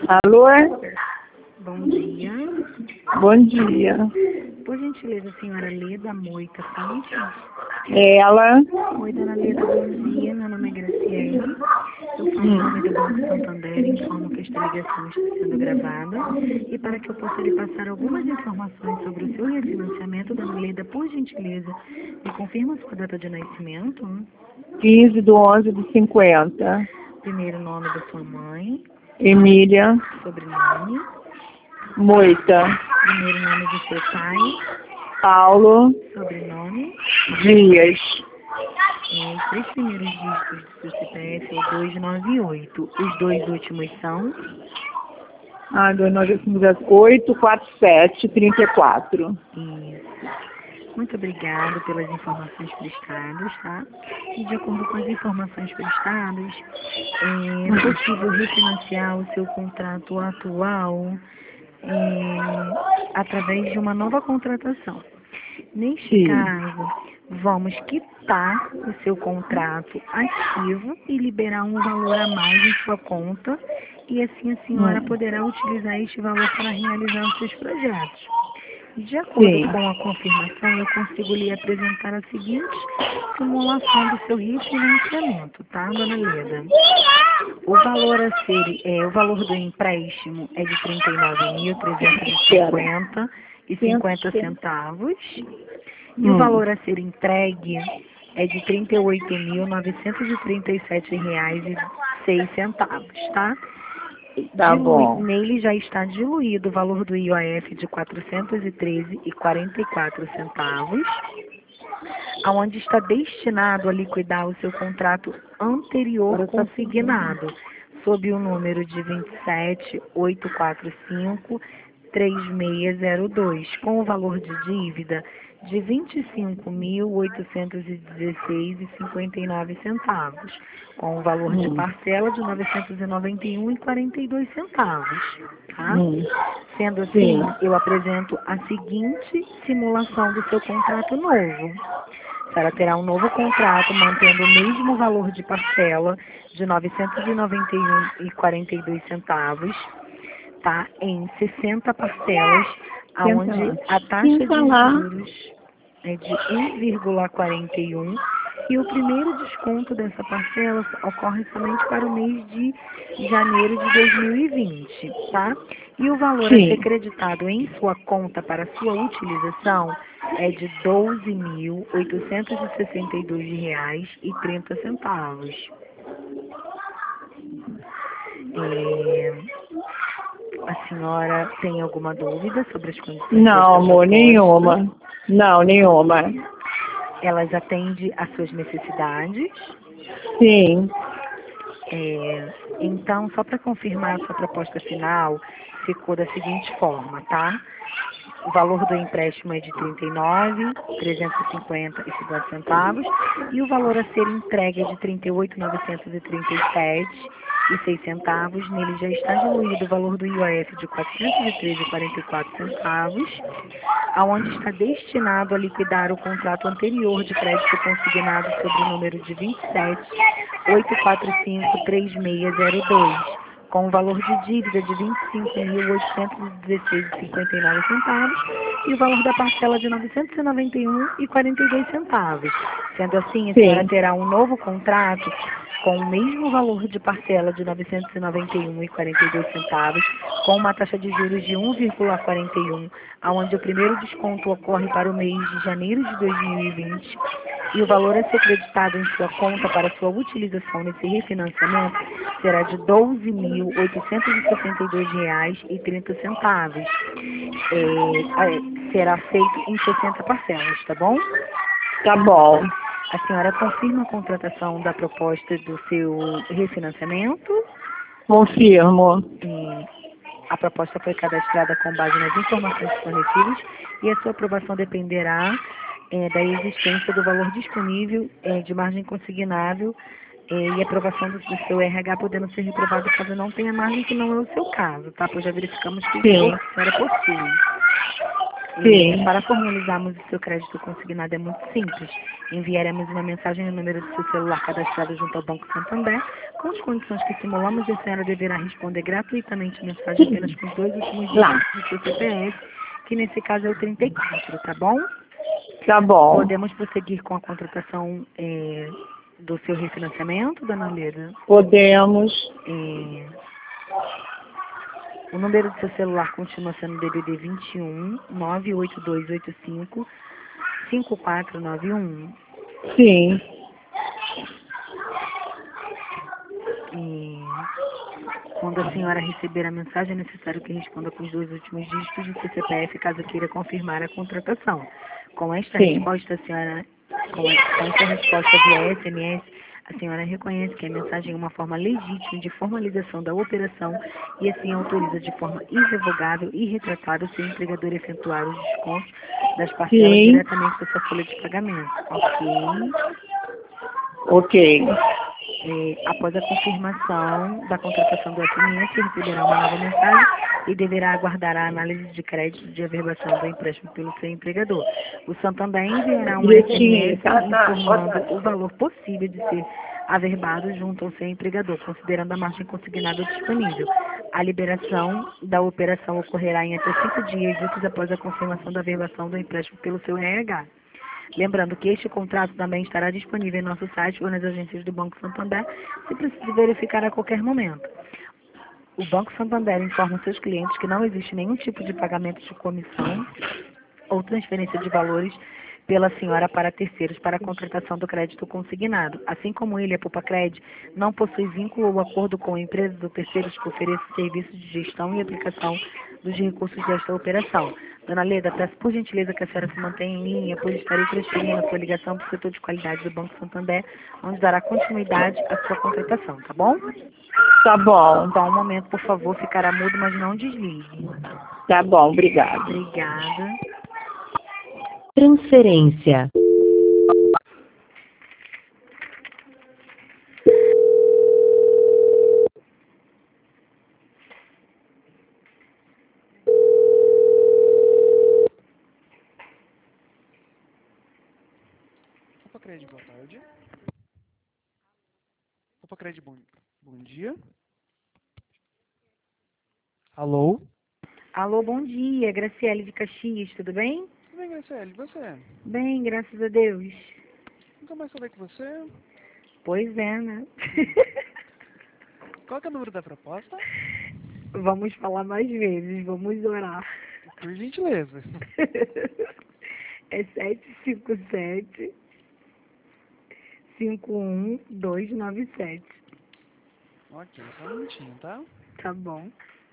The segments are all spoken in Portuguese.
Alô? Bom dia. Bom dia. Por gentileza, senhora Leda Moita Santos? Ela? Oi, dona Leda, bom dia. Meu nome é Graciele. Eu falo em nome do Banco Santander e informo que esta ligação está sendo gravada. E para que eu possa lhe passar algumas informações sobre o seu refinanciamento, dona Leda, por gentileza, me confirma a sua data de nascimento? 15/11/50. Primeiro nome da sua mãe, Emília sobrenome, Moita. primeiro nome do seu pai, Paulo sobrenome. Dias. Os três primeiros dígitos do seu CPF é o 298. Os dois últimos são 84734. isso. Muito obrigada pelas informações prestadas, tá? E de acordo com as informações prestadas, é possível refinanciar o seu contrato atual através de uma nova contratação. Neste Sim. caso, vamos quitar o seu contrato ativo e liberar um valor a mais em sua conta, e assim a senhora poderá utilizar este valor para realizar os seus projetos. De acordo Sim. com a confirmação, eu consigo lhe apresentar a seguinte simulação do seu refinanciamento, tá, dona Leda? O valor do empréstimo é de R$ 39.350,50 e o valor a ser entregue é de R$ 38.937,06, tá? Tá bom. Nele já está diluído o valor do IOF de R$ 413,44, aonde está destinado a liquidar o seu contrato anterior consignado, sob o número de 278453602, com o valor de dívida de R$ 25.816,59, com o valor de parcela de R$ 991,42, tá? Sendo assim, Sim. eu apresento a seguinte simulação do seu contrato novo. A senhora terá um novo contrato mantendo o mesmo valor de parcela de R$ 991,42, tá? Em 60 parcelas, aonde a taxa de juros é de 1,41 e o primeiro desconto dessa parcela ocorre somente para o mês de janeiro de 2020, tá? E o valor a ser creditado em sua conta para sua utilização é de R$ 12.862,30. A senhora tem alguma dúvida sobre as condições Não, desta amor, proposta? nenhuma. Não, nenhuma. Elas atendem às suas necessidades? Sim. Então, só para confirmar, a sua proposta final ficou da seguinte forma, tá? O valor do empréstimo é de R$ 39.350,50 e o valor a ser entregue é de R$ 38.937,06. Nele já está diluído o valor do IOF de R$ 413,44, aonde está destinado a liquidar o contrato anterior de crédito consignado sobre o número de 27.8453602, com o valor de dívida de R$ 25.816,59 e o valor da parcela de R$ 991,42. Sendo assim, a senhora terá um novo contrato com o mesmo valor de parcela de R$ 991,42, com uma taxa de juros de 1,41, onde o primeiro desconto ocorre para o mês de janeiro de 2020, e o valor a ser creditado em sua conta para sua utilização nesse refinanciamento será de R$ 12.862,30. Será feito em 60 parcelas, tá bom? Tá bom. A senhora confirma a contratação da proposta do seu refinanciamento? Confirmo. A proposta foi cadastrada com base nas informações fornecidas e a sua aprovação dependerá da existência do valor disponível de margem consignável e aprovação do seu RH, podendo ser reprovado caso não tenha margem, que não é o seu caso, tá? Pois já verificamos que a senhora possui. Sim. Para formalizarmos o seu crédito consignado é muito simples. Enviaremos uma mensagem no número do seu celular cadastrado junto ao Banco Santander, com as condições que simulamos, e a senhora deverá responder gratuitamente a mensagem apenas com os 2 últimos Lá. dígitos do seu CPF, que nesse caso é o 34, tá bom? Tá bom. Podemos prosseguir com a contratação do seu refinanciamento, dona Leda? Podemos. O número do seu celular continua sendo DDD 21 98285 5491. Sim. E quando a senhora receber a mensagem, é necessário que responda com os 2 últimos dígitos do seu CPF, caso queira confirmar a contratação. Com esta Sim. resposta, a senhora, com esta resposta via SMS, a senhora reconhece que a mensagem é uma forma legítima de formalização da operação e assim autoriza de forma irrevogável e irretratável o seu empregador a efetuar os descontos das parcelas Sim. diretamente da sua folha de pagamento. Ok? Ok. Após a confirmação da contratação do SMS, receberá uma nova mensagem e deverá aguardar a análise de crédito de averbação do empréstimo pelo seu empregador. O Santander enviará um Direitinho. SMS Tá. informando o valor possível de ser averbado junto ao seu empregador, considerando a margem consignada disponível. A liberação da operação ocorrerá em até 5 dias úteis após a confirmação da averbação do empréstimo pelo seu RH. Lembrando que este contrato também estará disponível em nosso site ou nas agências do Banco Santander, se precisar verificar a qualquer momento. O Banco Santander informa seus clientes que não existe nenhum tipo de pagamento de comissão ou transferência de valores pela senhora para terceiros para a contratação do crédito consignado. Assim como ele, a Poupa-Cred, não possui vínculo ou acordo com empresas ou terceiros que ofereçam serviços de gestão e aplicação dos recursos desta operação. Dona Leda, peço por gentileza que a senhora se mantenha em linha, pois estarei transferindo a sua ligação para o setor de qualidade do Banco Santander, onde dará continuidade à sua contratação, tá bom? Tá bom. Só um momento, por favor, ficará mudo, mas não desligue. Tá bom. Obrigado. Obrigada. Transferência. Poupa-Cred, boa tarde. Poupa-Cred, bom dia. Alô? Alô, bom dia. Graciele de Caxias, tudo bem? Tudo bem, Graciele, e você? Bem, graças a Deus. Nunca mais falei com você. Pois é, né? Qual que é o número da proposta? Vamos falar mais vezes, vamos orar. Por gentileza. É 757 51297. Ok, só um minutinho, tá? Tá bom.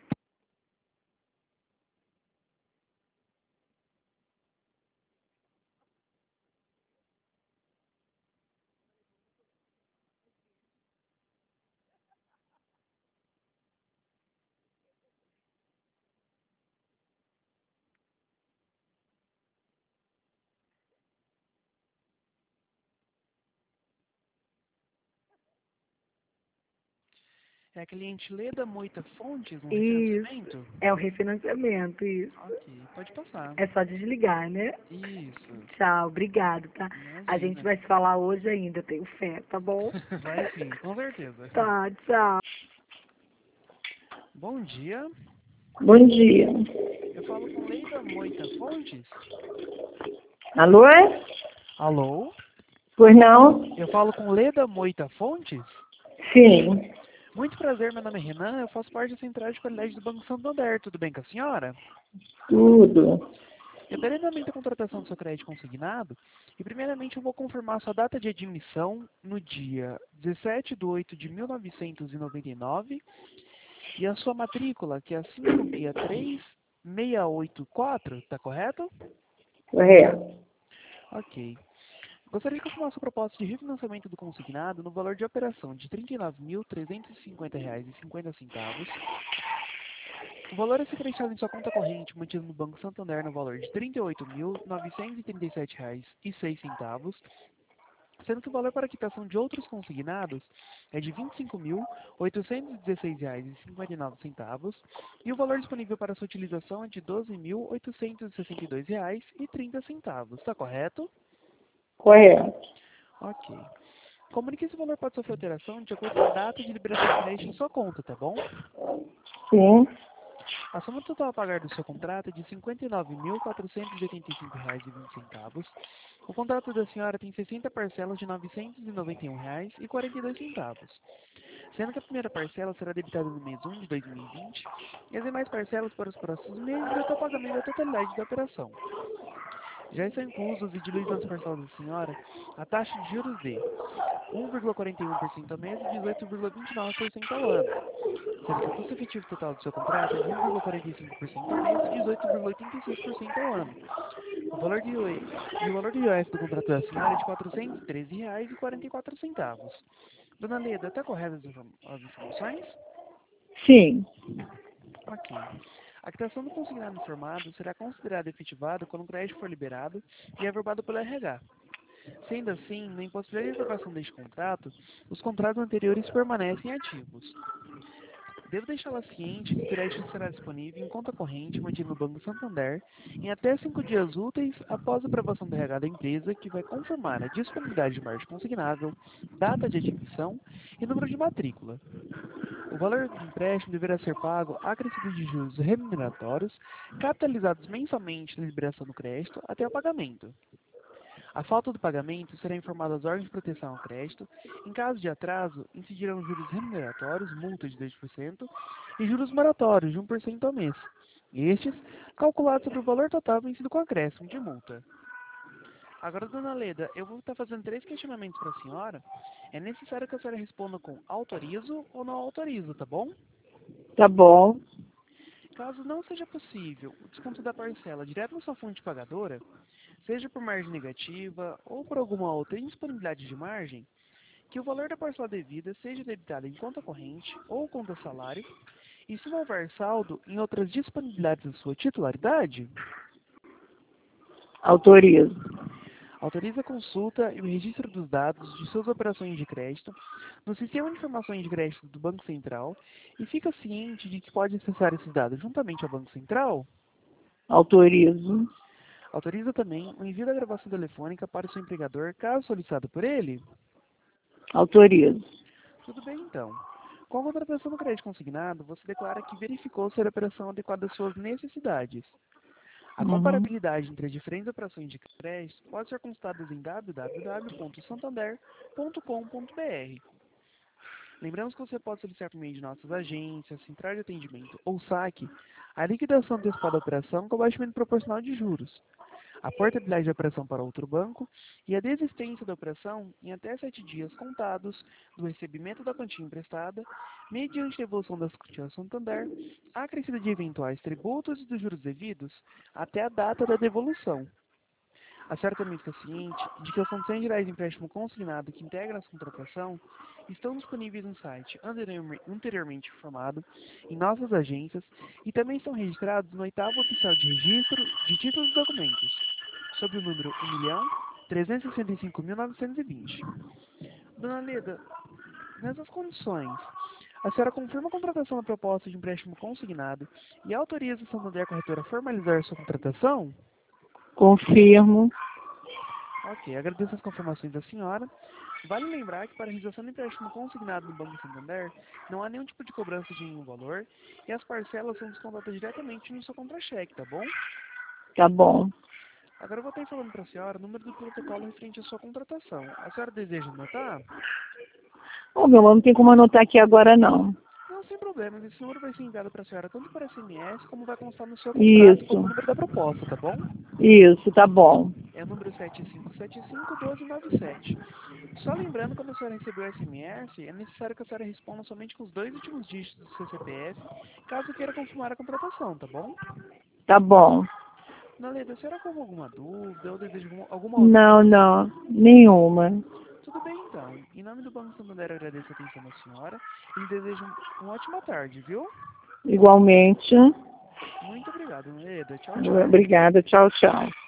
É a cliente Leda Moita Fontes, um Isso. refinanciamento? É o refinanciamento, isso. Ok, pode passar. É só desligar, né? Isso, Tchau, obrigado, tá? A gente imagina. vai se falar hoje ainda, eu tenho fé, tá bom? Vai sim, com certeza. Tá, tchau. Bom dia, Bom dia. eu falo com Leda Moita Fontes. Alô? Alô? Pois não? Eu falo com Leda Moita Fontes? Sim. Muito prazer, meu nome é Renan, eu faço parte da Central de Qualidade do Banco Santander. Tudo bem com a senhora? Tudo. Referendamente da contratação do seu crédito consignado, e primeiramente eu vou confirmar sua data de admissão no dia 17 de 8 de 1999 e a sua matrícula, que é a 563684, tá correto? Correto. Ok. Gostaria de confirmar sua proposta de refinanciamento do consignado no valor de operação de R$ 39.350,50. O valor a ser prestado em sua conta corrente, mantido no Banco Santander, no valor de R$ 38.937,06. sendo que o valor para quitação de outros consignados é de R$ 25.816,59 e o valor disponível para sua utilização é de R$ 12.862,30. Está correto? Correto. Ok. Comunique esse valor pode sofrer alteração de acordo com a data de liberação de crédito em sua conta, tá bom? Sim. A soma total a pagar do seu contrato é de R$ 59.485,20. O contrato da senhora tem 60 parcelas de R$ 991,42, sendo que a primeira parcela será debitada no mês 1 de 2020 e as demais parcelas para os próximos meses até o pagamento da totalidade da operação. Já estão inclusos e diluídos nas parcelas da senhora a taxa de juros de 1,41% ao mês e 18,29% ao ano, sendo que o custo efetivo total do seu contrato é de 1,45% ao mês e 18,86% ao ano. O valor de o valor do IOF do contrato da senhora é de R$ 413,44. Dona Leda, está correta as informações? Sim. Ok. A quitação do consignado informado será considerada efetivada quando o crédito for liberado e averbado pelo RH. Sendo assim, na impossibilidade de aprovação deste contrato, os contratos anteriores permanecem ativos. Devo deixá-la ciente que o crédito será disponível em conta corrente mantida no Banco Santander em até 5 dias úteis após a aprovação do RH da empresa, que vai confirmar a disponibilidade de margem consignável, data de admissão e número de matrícula. O valor do empréstimo deverá ser pago acrescido de juros remuneratórios, capitalizados mensalmente na liberação do crédito até o pagamento. A falta do pagamento será informada às órgãos de proteção ao crédito. Em caso de atraso, incidirão juros remuneratórios, multa de 2%, e juros moratórios de 1% ao mês. Estes, calculados sobre o valor total vencido com acréscimo de multa. Agora, dona Leda, eu vou estar fazendo 3 questionamentos para a senhora. É necessário que a senhora responda com autorizo ou não autorizo, tá bom? Tá bom. Caso não seja possível o desconto da parcela direto na sua fonte pagadora, seja por margem negativa ou por alguma outra indisponibilidade de margem, que o valor da parcela devida seja debitado em conta corrente ou conta salário, e se não houver saldo em outras disponibilidades da sua titularidade, Autorizo. autoriza a consulta e o registro dos dados de suas operações de crédito no Sistema de Informações de Crédito do Banco Central e fica ciente de que pode acessar esses dados juntamente ao Banco Central. Autorizo. Autoriza também o envio da gravação telefônica para o seu empregador, caso solicitado por ele. Autorizo. Tudo bem, então. Com a contratação do crédito consignado, você declara que verificou ser a operação adequada às suas necessidades. A comparabilidade entre as diferentes operações de crédito pode ser consultada em www.santander.com.br. Lembramos que você pode solicitar por meio de nossas agências, central de atendimento ou saque a liquidação antecipada da operação com abaixamento proporcional de juros, a portabilidade da operação para outro banco e a desistência da operação em até 7 dias contados do recebimento da quantia emprestada, mediante devolução das quantias ao Santander, acrescida de eventuais tributos e dos juros devidos até a data da devolução. A senhora também fica ciente de que as condições gerais de empréstimo consignado que integram essa contratação estão disponíveis no site anteriormente informado, em nossas agências, e também estão registrados no 8º Oficial de Registro de Títulos e Documentos, sob o número 1.365.920. Dona Leda, nessas condições, a senhora confirma a contratação da proposta de empréstimo consignado e autoriza o Santander Corretora a formalizar sua contratação? Confirmo. Ok, agradeço as confirmações da senhora. Vale lembrar que para a realização do empréstimo consignado no Banco Santander, não há nenhum tipo de cobrança de nenhum valor e as parcelas são descontadas diretamente no seu contra-cheque, tá bom? Tá bom. Agora eu vou estar informando para a senhora o número do protocolo referente à sua contratação. A senhora deseja anotar? Ô, meu amor, não tem como anotar aqui agora, não. Não, sem problemas. Esse número vai ser enviado para a senhora tanto por SMS como vai constar no seu contrato como Isso. número da proposta, tá bom? Isso, tá bom. É o número 7575-1297. Só lembrando, quando a senhora receber o SMS, é necessário que a senhora responda somente com os 2 últimos dígitos do seu CPF, caso queira confirmar a contratação, tá bom? Tá bom. Dona Leda, a senhora com alguma dúvida ou deseja alguma outra Não, informação? não. Nenhuma. Tudo bem, então. Em nome do Banco Santander, eu agradeço a atenção da senhora e lhe desejo uma ótima tarde, viu? Igualmente. Muito obrigado, Dona Leda. Tchau, tchau. Obrigada. Tchau, tchau.